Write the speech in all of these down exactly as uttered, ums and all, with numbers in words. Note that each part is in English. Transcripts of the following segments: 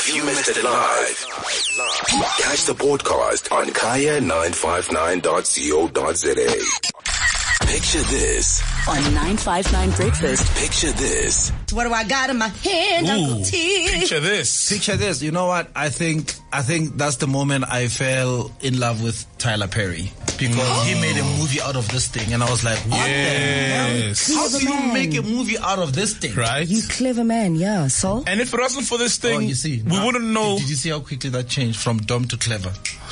If you missed it live, catch the podcast on kaya nine five nine dot co dot za. Picture this on nine five nine Breakfast. Picture this. What do I got in my hand, Ooh, Uncle T? Picture this. Picture this. You know what? I think I think that's the moment I fell in love with Tyler Perry, because mm. he made a movie out of this thing, and I was like, what yes. the hell? How do you man. make a movie out of this thing? Right? You clever man, yeah. So? And if it wasn't for this thing, oh, you see, we now, wouldn't know. Did you see how quickly that changed from dumb to clever?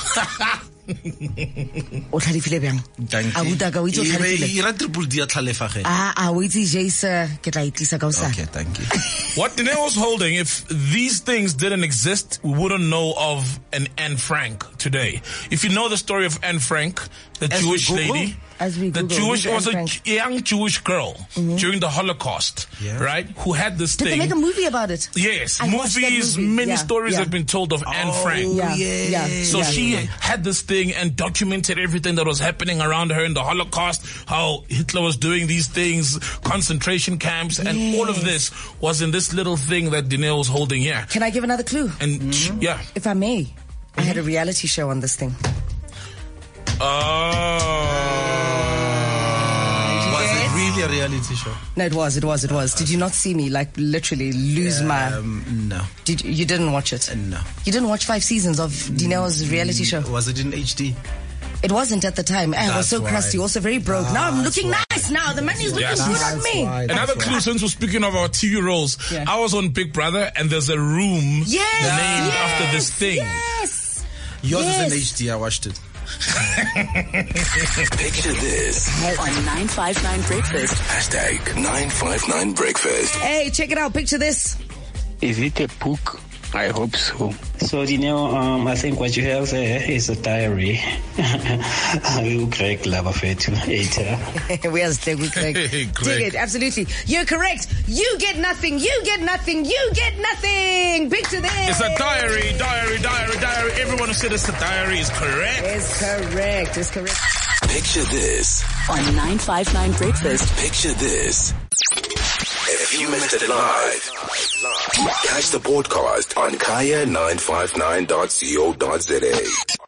O tlhalefile bjang? Abuta ka o itse o tlhalefile. Ira triple D a tlhalefa ge. Ah, ah, o itse Jace ke tla itlisa ka osana. Okay, thank you. What Danae was holding, if these things didn't exist, we wouldn't know of an Anne Frank today. If you know the story of Anne Frank, the As Jewish we Google, lady, As we the Google, Jewish who's was Anne a Frank? young Jewish girl mm-hmm. during the Holocaust, Yeah. right? Who had this Did thing. they make a movie about it? Yes, I watched that movies, movie. many Yeah, stories yeah. have been told of Anne Oh, Frank. Yeah, yeah. yeah. So yeah, she yeah. had this thing and documented everything that was happening around her in the Holocaust, how Hitler was doing these things, concentration camps, and Yes. all of this was in this little thing that Danae was holding here. Can I give another clue? And mm-hmm. yeah. If I may, I had a reality show on this thing. Oh. Was it really a reality show? No, it was, it was, it was. Did you not see me, like, literally lose my... Um, no. Did you, you didn't watch it? No. You didn't watch five seasons of Dineo's reality show? Was it in H D? It wasn't at the time. I was That's so why. crusty, also very broke. That's now I'm looking why. nice now. The money is looking Yes. good on me. why. Another That's clue, why. since we're speaking of our T V roles, Yeah. I was on Big Brother and there's a room Yes, named yes, after this thing. Yes. Yours Yes. is in H D. I watched it. Picture this. On nine five nine Breakfast. Hashtag nine five nine breakfast. Hey, check it out. Picture this. Is it a book? I hope so. So, you know, um, I think what you have there is a diary. You correct, love too. We are still with Craig. Craig. Dig it, absolutely. You're correct. You get nothing. You get nothing. You get nothing. Picture this. It's a diary, diary, diary, diary. Everyone who said it's a diary is correct. It's correct. It's correct. Picture this. On nine five nine Breakfast. Picture this. If you missed it live, catch the podcast on kaya nine five nine dot co dot za.